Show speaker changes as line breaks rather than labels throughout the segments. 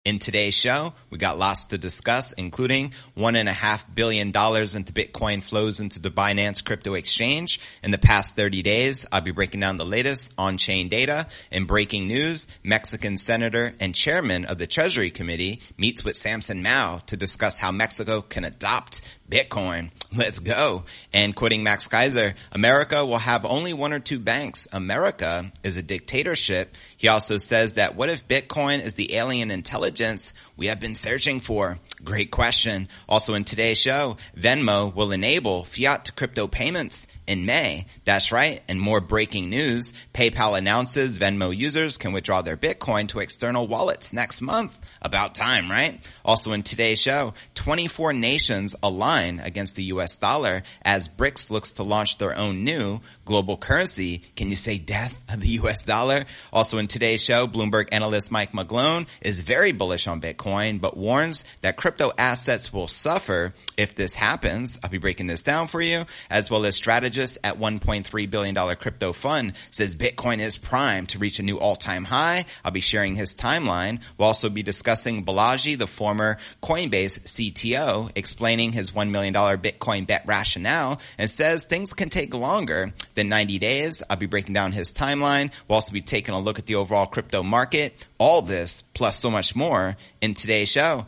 In today's show, we got lots to discuss, including $1.5 billion into Bitcoin flows into the Binance crypto exchange in the past 30 days. I'll be breaking down the latest on-chain data. In breaking news, Mexican senator and chairman of the Treasury Committee meets with Samson Mow to discuss how Mexico can adopt Bitcoin. Let's go. And quoting Max Keiser, America will have only one or two banks. America is a dictatorship. He also says that what if Bitcoin is the alien intelligence we have been searching for? Great question. Also in today's show, Venmo will enable fiat to crypto payments in May. That's right. And more breaking news, PayPal announces Venmo users can withdraw their Bitcoin to external wallets next month. About time, right? Also in today's show, 24 nations align against the US dollar as BRICS looks to launch their own new global currency. Can you say death of the US dollar? Also in today's show, Bloomberg analyst Mike McGlone is very bullish on Bitcoin, but warns that crypto assets will suffer if this happens. I'll be breaking this down for you, as well as strategist at $1.3 billion crypto fund says Bitcoin is primed to reach a new all-time high. I'll be sharing his timeline. We'll also be discussing Balaji, the former Coinbase CTO, explaining his $1 million Bitcoin bet rationale and says things can take longer than 90 days. I'll be breaking down his timeline. We'll also be taking a look at the overall crypto market. All this plus so much more in today's show.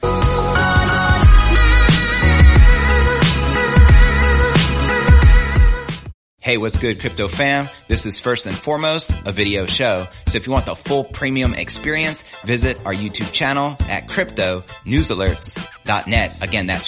Hey, what's good, crypto fam? This is first and foremost a video show. So if you want the full premium experience, visit our YouTube channel at cryptonewsalerts.net. Again, that's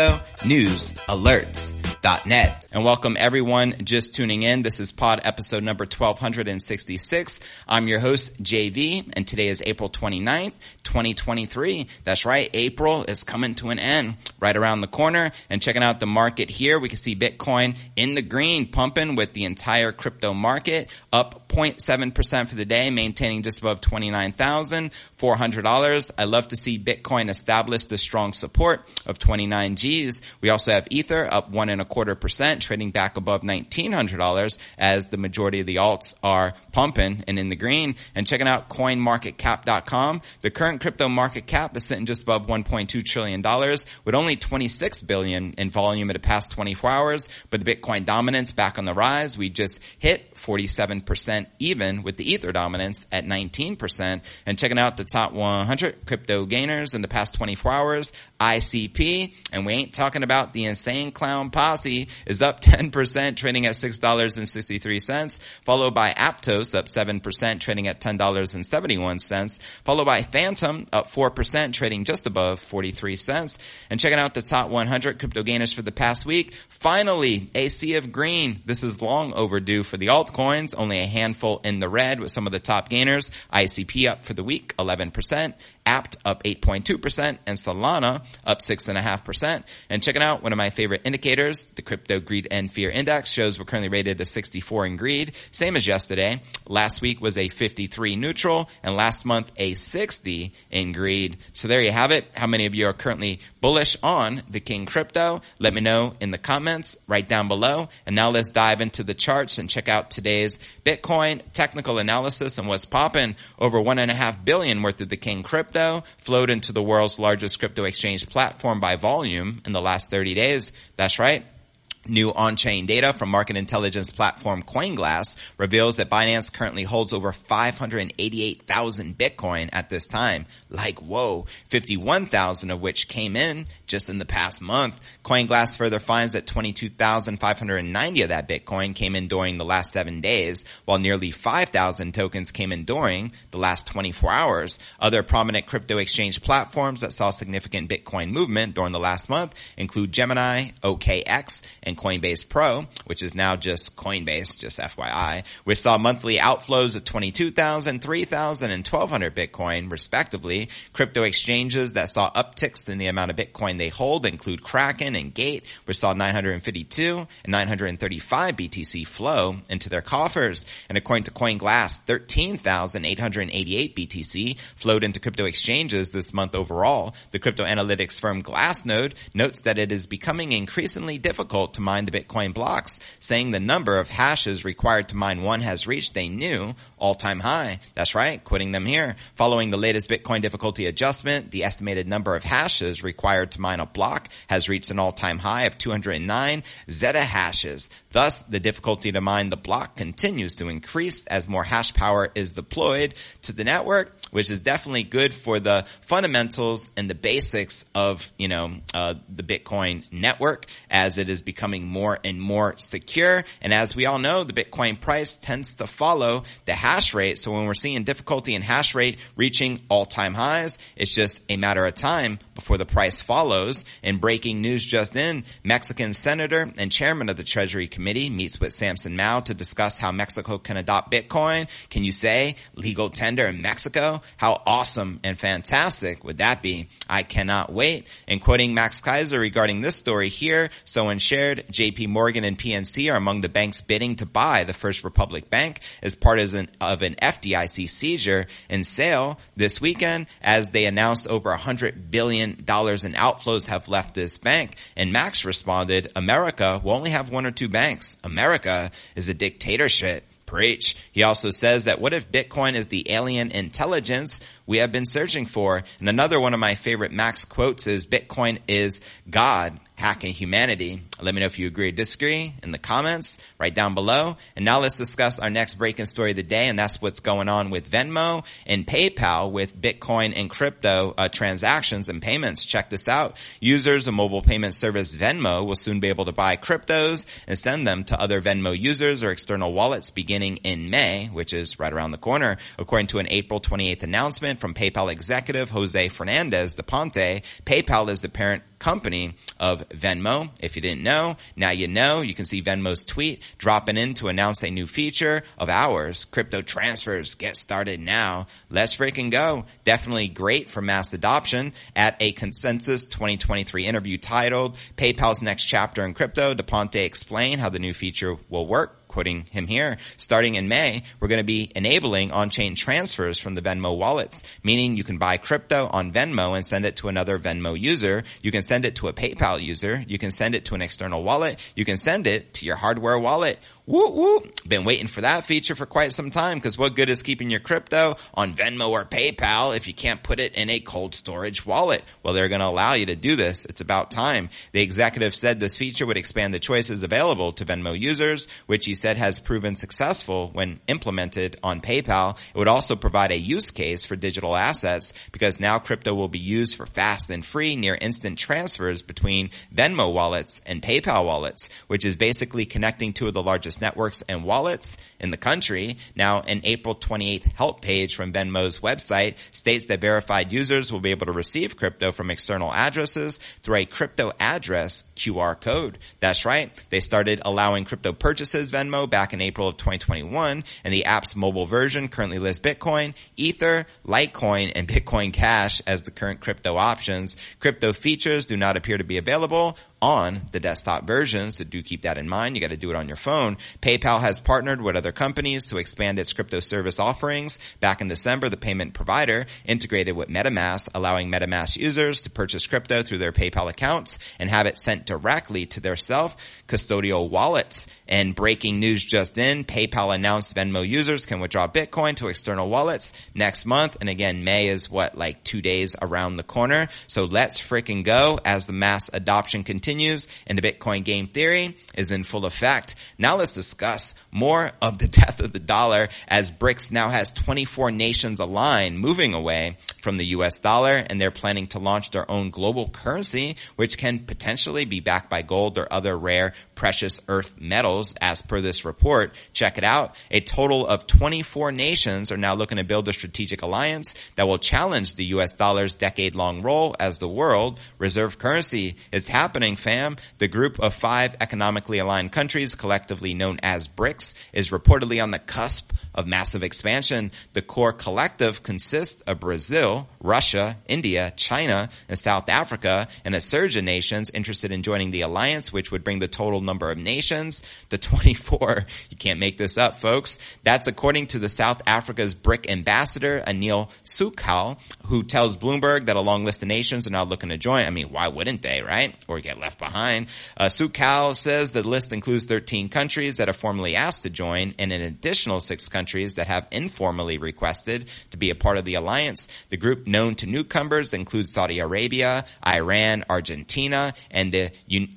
cryptonewsalerts.net. And welcome everyone just tuning in. This is pod episode number 1266. I'm your host, JV, and today is April 29th, 2023. That's right. April is coming to an end right around the corner. And checking out the market here, we can see Bitcoin in the green, pumping with the entire crypto market up 0.7% for the day, maintaining just above $29,400. I love to see Bitcoin establish the strong support of 29 Gs. We also have Ether up 1.25%, trading back above $1,900 as the majority of the alts are pumping and in the green. And checking out coinmarketcap.com, the current crypto market cap is sitting just above $1.2 trillion with only 26 billion in volume in the past 24 hours. But the Bitcoin dominance back on the rise. We just hit 47% even with the Ether dominance at 19%. And checking out the top 100 crypto gainers in the past 24 hours, ICP, and we ain't talking about the insane clown posse, is up 10%, trading at $6.63, followed by Aptos up 7%, trading at $10.71, followed by Phantom up 4%, trading just above 43 cents. And checking out the top 100 crypto gainers for the past week, finally a sea of green. This is long overdue for the altcoins, only a handful in the red with some of the top gainers. ICP up for the week 11%, Apt up 8.2%, and Solana up 6.5%. And checking out one of my favorite indicators, the Crypto Greed and Fear Index, shows we're currently rated a 64 in greed, same as yesterday. Last week was a 53 neutral, and last month a 60 in greed. So there you have it. How many of you are currently bullish on the King Crypto? Let me know in the comments right down below. And now let's dive into the charts and check out today's Bitcoin technical analysis and what's popping. Over $1.5 billion worth of the King Crypto flowed into the world's largest crypto exchange platform by volume in the last 30 days. That's right. New on-chain data from market intelligence platform CoinGlass reveals that Binance currently holds over 588,000 Bitcoin at this time. Like, whoa, 51,000 of which came in just in the past month. CoinGlass further finds that 22,590 of that Bitcoin came in during the last 7 days, while nearly 5,000 tokens came in during the last 24 hours. Other prominent crypto exchange platforms that saw significant Bitcoin movement during the last month include Gemini, OKX, and Coinbase Pro, which is now just Coinbase, just FYI, which saw monthly outflows of 22,000, 3,000, and 1,200 Bitcoin, respectively. Crypto exchanges that saw upticks in the amount of Bitcoin they hold include Kraken and Gate, which saw 952 and 935 BTC flow into their coffers. And according to CoinGlass, 13,888 BTC flowed into crypto exchanges this month overall. The crypto analytics firm Glassnode notes that it is becoming increasingly difficult to mine the Bitcoin blocks, saying the number of hashes required to mine one has reached a new all-time high. That's right, quoting them here. Following the latest Bitcoin difficulty adjustment, the estimated number of hashes required to mine a block has reached an all-time high of 209 zettahashes. Thus, the difficulty to mine the block continues to increase as more hash power is deployed to the network, which is definitely good for the fundamentals and the basics of, the Bitcoin network as it is becoming more and more secure. And as we all know, the Bitcoin price tends to follow the hash rate. So when we're seeing difficulty in hash rate reaching all-time highs, it's just a matter of time before the price follows. And breaking news just in, Mexican senator and chairman of the Treasury Committee meets with Samson Mow to discuss how Mexico can adopt Bitcoin. Can you say legal tender in Mexico? How awesome and fantastic would that be? I cannot wait. And quoting Max Kaiser regarding this story here, so when shared, JP Morgan and PNC are among the banks bidding to buy the First Republic Bank as part of an FDIC seizure and sale this weekend, as they announced over $100 billion in outflows have left this bank. And Max responded, America will only have one or two banks. America is a dictatorship. Preach. He also says that what if Bitcoin is the alien intelligence we have been searching for? And another one of my favorite Max quotes is Bitcoin is God hacking humanity. Let me know if you agree or disagree in the comments right down below. And now let's discuss our next breaking story of the day, and that's what's going on with Venmo and PayPal with Bitcoin and crypto transactions and payments. Check this out. Users of mobile payment service Venmo will soon be able to buy cryptos and send them to other Venmo users or external wallets beginning in May, which is right around the corner. According to an April 28th announcement from PayPal executive Jose Fernandez de Ponte, PayPal is the parent company of Venmo. If you didn't know, now you know. You can see Venmo's tweet dropping in to announce a new feature of ours. Crypto transfers, get started now. Let's freaking go. Definitely great for mass adoption. At a Consensus 2023 interview titled PayPal's Next Chapter in Crypto, de Ponte explained how the new feature will work. Quoting him here, starting in May, we're going to be enabling on-chain transfers from the Venmo wallets, meaning you can buy crypto on Venmo and send it to another Venmo user. You can send it to a PayPal user. You can send it to an external wallet. You can send it to your hardware wallet. Woo woo. Been waiting for that feature for quite some time, because what good is keeping your crypto on Venmo or PayPal if you can't put it in a cold storage wallet? Well, they're going to allow you to do this. It's about time. The executive said this feature would expand the choices available to Venmo users, which he said has proven successful when implemented on PayPal. It would also provide a use case for digital assets, because now crypto will be used for fast and free near instant transfers between Venmo wallets and PayPal wallets, which is basically connecting two of the largest networks and wallets in the country. Now, an April 28th help page from Venmo's website states that verified users will be able to receive crypto from external addresses through a crypto address QR code. That's right. They started allowing crypto purchases Venmo back in April of 2021, and the app's mobile version currently lists Bitcoin, Ether, Litecoin, and Bitcoin Cash as the current crypto options. Crypto features do not appear to be available on the desktop version, so do keep that in mind. You got to do it on your phone. PayPal has partnered with other companies to expand its crypto service offerings. Back in December, the payment provider integrated with MetaMask, allowing MetaMask users to purchase crypto through their PayPal accounts and have it sent directly to their self-custodial wallets. And breaking news just in, PayPal announced Venmo users can withdraw Bitcoin to external wallets next month. And again, May is 2 days around the corner. So let's freaking go as the mass adoption continues and the Bitcoin game theory is in full effect. Now let's discuss more of the death of the dollar, as BRICS now has 24 nations aligned, moving away from the US dollar, and they're planning to launch their own global currency, which can potentially be backed by gold or other rare precious earth metals, as per this report. Check it out. A total of 24 nations are now looking to build a strategic alliance that will challenge the US dollar's decade-long role as the world reserve currency. It's happening, fam. The group of 5 economically aligned countries, collectively known as BRICS, is reportedly on the cusp of massive expansion. The core collective consists of Brazil, Russia, India, China, and South Africa, and a surge of nations interested in joining the alliance, which would bring the total number of nations to 24. You can't make this up, folks. That's according to the South Africa's BRIC ambassador, Anil Sukhal, who tells Bloomberg that a long list of nations are now looking to join. I mean, why wouldn't they, right? Or get left left behind. Sukal says the list includes 13 countries that have formally asked to join and an additional 6 countries that have informally requested to be a part of the alliance. The group known to newcomers includes Saudi Arabia, Iran, Argentina, and the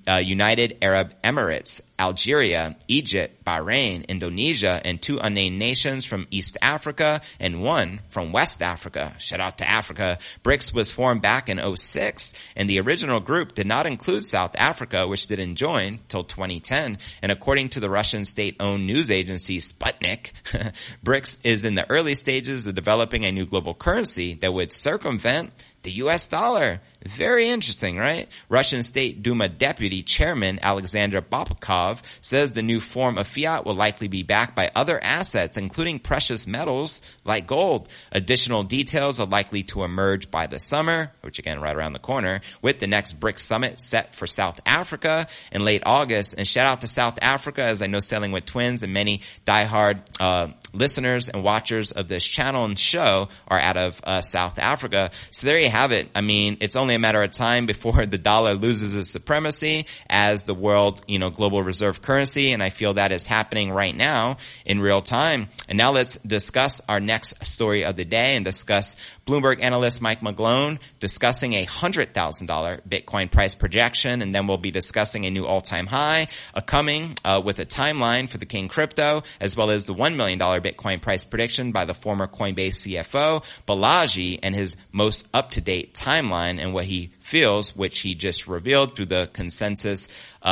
United Arab Emirates, Algeria, Egypt, Bahrain, Indonesia, and 2 unnamed nations from East Africa and 1 from West Africa. Shout out to Africa. BRICS was formed back in 2006, and the original group did not include South Africa, which didn't join till 2010. And according to the Russian state-owned news agency Sputnik, BRICS is in the early stages of developing a new global currency that would circumvent the U.S. dollar. Very interesting, right? Russian State Duma Deputy Chairman Alexander Babkov says the new form of fiat will likely be backed by other assets, including precious metals like gold. Additional details are likely to emerge by the summer, which again, right around the corner, with the next BRICS summit set for South Africa in late August. And shout out to South Africa, as I know Sailing with Twins and many diehard listeners and watchers of this channel and show are out of South Africa. So there you have it. I mean, it's only a matter of time before the dollar loses its supremacy as the world, global reserve currency. And I feel that is happening right now in real time. And now let's discuss our next story of the day and discuss Bloomberg analyst Mike McGlone discussing a $100,000 Bitcoin price projection. And then we'll be discussing a new all-time high coming with a timeline for the King Crypto, as well as the $1 million Bitcoin price prediction by the former Coinbase CFO Balaji and his most up-to-date timeline and what he feels, which he just revealed through the consensus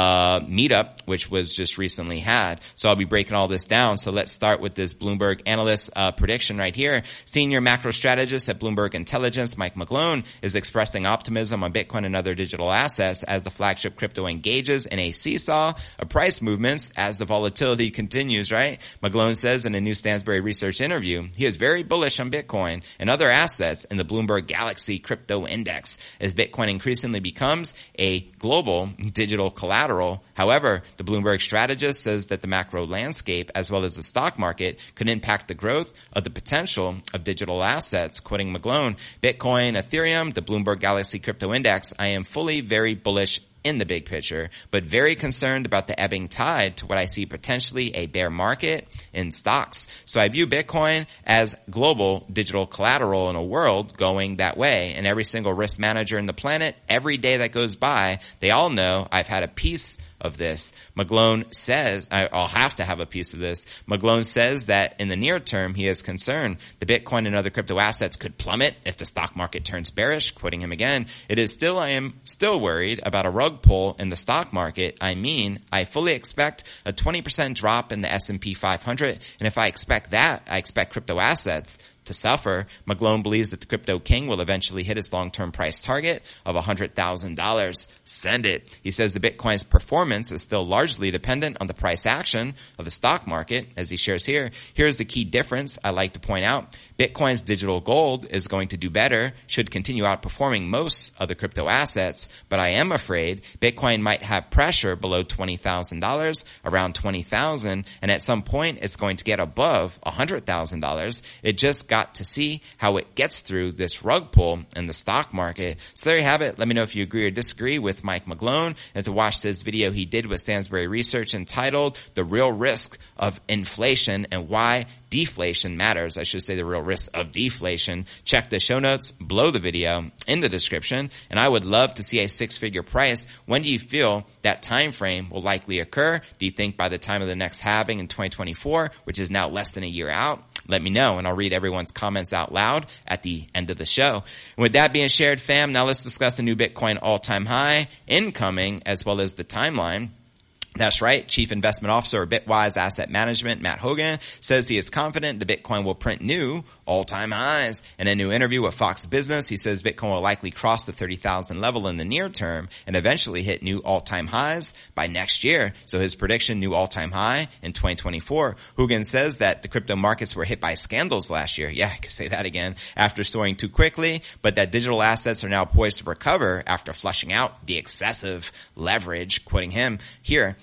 meetup, which was just recently had. So I'll be breaking all this down. So let's start with this Bloomberg analyst prediction right here. Senior macro strategist at Bloomberg Intelligence, Mike McGlone, is expressing optimism on Bitcoin and other digital assets as the flagship crypto engages in a seesaw of price movements as the volatility continues, right? McGlone says in a new Stansberry Research interview, he is very bullish on Bitcoin and other assets in the Bloomberg Galaxy Crypto Index as Bitcoin increasingly becomes a global digital collateral. However, the Bloomberg strategist says that the macro landscape as well as the stock market could impact the growth of the potential of digital assets. Quoting McGlone, Bitcoin, Ethereum, the Bloomberg Galaxy Crypto Index, I am fully very bullish in the big picture, but very concerned about the ebbing tide to what I see potentially a bear market in stocks. So I view Bitcoin as global digital collateral in a world going that way. And every single risk manager in the planet, every day that goes by, they all know I've had a piece of this. McGlone says, I'll have to have a piece of this. McGlone says that in the near term, he is concerned the Bitcoin and other crypto assets could plummet if the stock market turns bearish. Quoting him again, I am still worried about a rug pull in the stock market. I mean, I fully expect a 20% drop in the S&P 500. And if I expect that, I expect crypto assets to suffer. McGlone believes that the crypto king will eventually hit his long-term price target of $100,000. Send it. He says the Bitcoin's performance is still largely dependent on the price action of the stock market, as he shares here. Here's the key difference I like to point out. Bitcoin's digital gold is going to do better, should continue outperforming most other crypto assets, but I am afraid Bitcoin might have pressure below $20,000, around $20,000, and at some point it's going to get above $100,000. It just got to see how it gets through this rug pull in the stock market. So there you have it. Let me know if you agree or disagree with Mike McGlone, and to watch this video he did with Stansberry Research entitled The Real Risk of Inflation and Why Deflation Matters. I should say the real risk of deflation. Check the show notes below the video in the description. And I would love to see a 6-figure price. When do you feel that time frame will likely occur? Do you think by the time of the next halving in 2024, which is now less than a year out? Let me know, and I'll read everyone's comments out loud at the end of the show. And with that being shared, fam, now let's discuss the new Bitcoin all-time high, incoming, as well as the timeline. That's right. Chief Investment Officer of Bitwise Asset Management, Matt Hogan, says he is confident the Bitcoin will print new all-time highs. In a new interview with Fox Business, he says Bitcoin will likely cross the 30,000 level in the near term and eventually hit new all-time highs by next year. So his prediction, new all-time high in 2024. Hogan says that the crypto markets were hit by scandals last year. Yeah, I could say that again, after soaring too quickly, but that digital assets are now poised to recover after flushing out the excessive leverage. Quoting him here,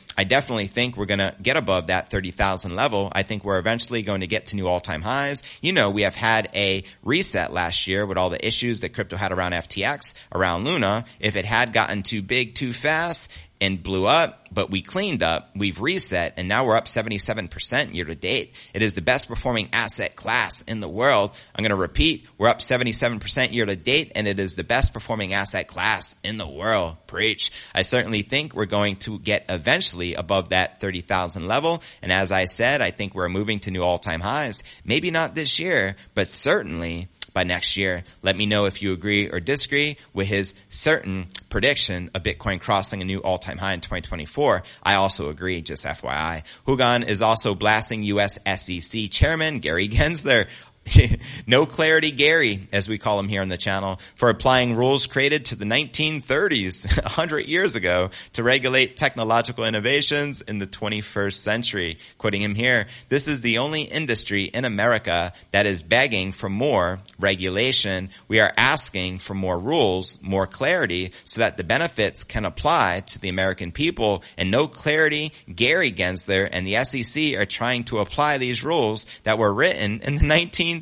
I definitely think we're going to get above that 30,000 level. I think we're eventually going to get to new all-time highs. You know, we have had a reset last year with all the issues that crypto had around FTX, around Luna. If it had gotten too big too fast and blew up, but we cleaned up, we've reset, and now we're up 77% year to date. It is the best performing asset class in the world. I'm going to repeat, we're up 77% year to date, and it is the best performing asset class in the world. Preach. I certainly think we're going to get eventually above that 30,000 level, and as I said, I think we're moving to new all-time highs. Maybe not this year, but certainly by next year. Let me know if you agree or disagree with his certain prediction of Bitcoin crossing a new all-time high in 2024. I also agree, just FYI. Hugan is also blasting U.S. SEC Chairman Gary Gensler. No clarity Gary, as we call him here on the channel, for applying rules created to the 1930s, 100 years ago, to regulate technological innovations in the 21st century. Quoting him here, this is the only industry in America that is begging for more regulation. We are asking for more rules, more clarity, so that the benefits can apply to the American people. And no clarity, Gary Gensler and the SEC are trying to apply these rules that were written in the 1930s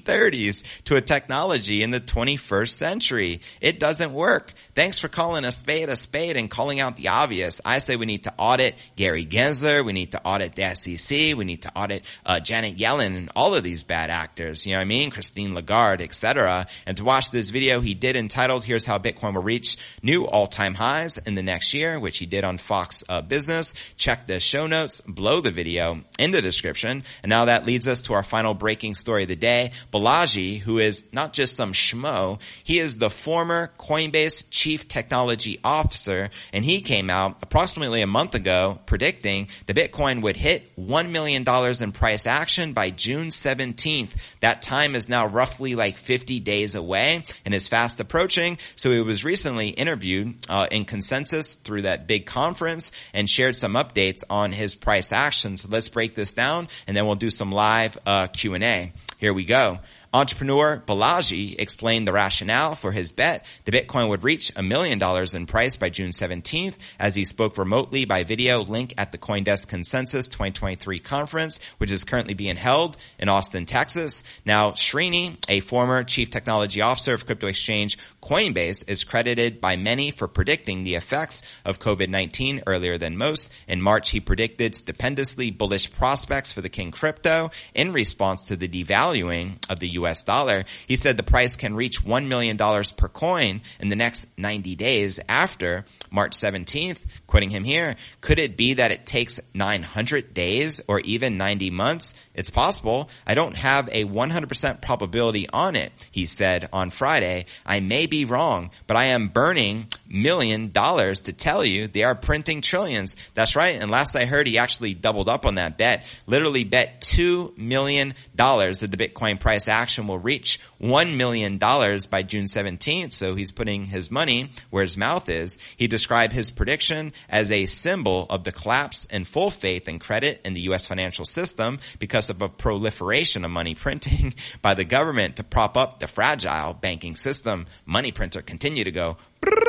to a technology in the 21st century. It doesn't work. Thanks for calling a spade and calling out the obvious. I say we need to audit Gary Gensler. We need to audit the SEC. We need to audit Janet Yellen and all of these bad actors. You know what I mean? Christine Lagarde, etc. And to watch this video he did entitled, Here's How Bitcoin Will Reach New All-Time Highs in the Next Year, which he did on Fox Business. Check the show notes below the video in the description. And now that leads us to our final breaking story of the day. Balaji, who is not just some schmo, he is the former Coinbase Chief Technology Officer, and he came out approximately a month ago predicting the Bitcoin would hit $1 million in price action by June 17th. That time is now roughly like 50 days away and is fast approaching. So he was recently interviewed in Consensus through that big conference and shared some updates on his price action. So let's break this down and then we'll do some live Q&A. Here we go. Entrepreneur Balaji explained the rationale for his bet the Bitcoin would reach $1 million in price by June 17th as he spoke remotely by video link at the CoinDesk Consensus 2023 conference, which is currently being held in Austin, Texas. Now, Srini, a former chief technology officer of crypto exchange Coinbase, is credited by many for predicting the effects of COVID-19 earlier than most. In March, he predicted stupendously bullish prospects for the king crypto in response to the devaluing of the US dollar. He said the price can reach $1 million per coin in the next 90 days after March 17th. Quoting him here, could it be that it takes 900 days or even 90 months? It's possible. I don't have a 100% probability on it, he said on Friday. I may be wrong, but I am burning $1 million to tell you they are printing trillions. That's right. And last I heard, he actually doubled up on that bet, literally bet $2 million that the Bitcoin price action will reach $1 million by June 17th. So he's putting his money where his mouth is. He described his prediction as a symbol of the collapse in full faith and credit in the U.S. financial system because of a proliferation of money printing by the government to prop up the fragile banking system. Money printer continue to go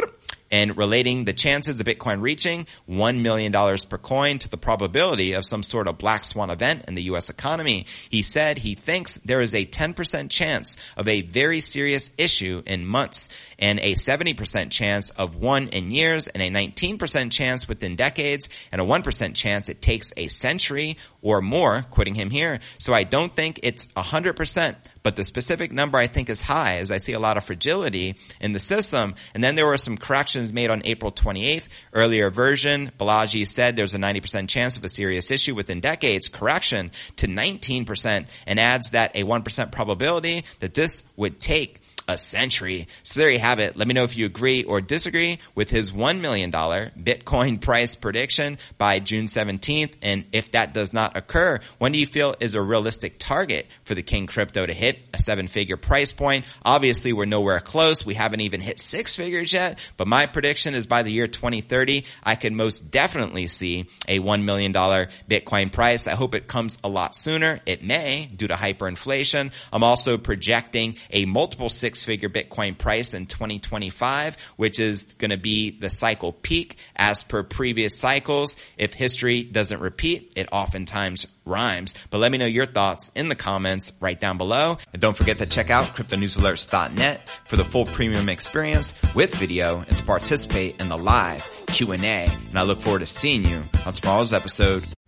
and relating the chances of Bitcoin reaching $1 million per coin to the probability of some sort of black swan event in the U.S. economy. He said he thinks there is a 10% chance of a very serious issue in months, and a 70% chance of one in years, and a 19% chance within decades, and a 1% chance it takes a century or more, quoting him here. So I don't think it's 100%. But the specific number I think is high, as I see a lot of fragility in the system. And then there were some corrections made on April 28th. Earlier version, Balaji said there's a 90% chance of a serious issue within decades. Correction to 19%, and adds that a 1% probability that this would take a century. So there you have it. Let me know if you agree or disagree with his $1 million Bitcoin price prediction by June 17th. And if that does not occur, when do you feel is a realistic target for the king crypto to hit a 7-figure price point? Obviously, we're nowhere close. We haven't even hit 6 figures yet. But my prediction is by the year 2030, I can most definitely see a $1 million Bitcoin price. I hope it comes a lot sooner. It may, due to hyperinflation. I'm also projecting a multiple 6 six-figure Bitcoin price in 2025, which is going to be the cycle peak. As per previous cycles, if history doesn't repeat, it oftentimes rhymes. But let me know your thoughts in the comments right down below. And don't forget to check out cryptonewsalerts.net for the full premium experience with video and to participate in the live Q&A. And I look forward to seeing you on tomorrow's episode.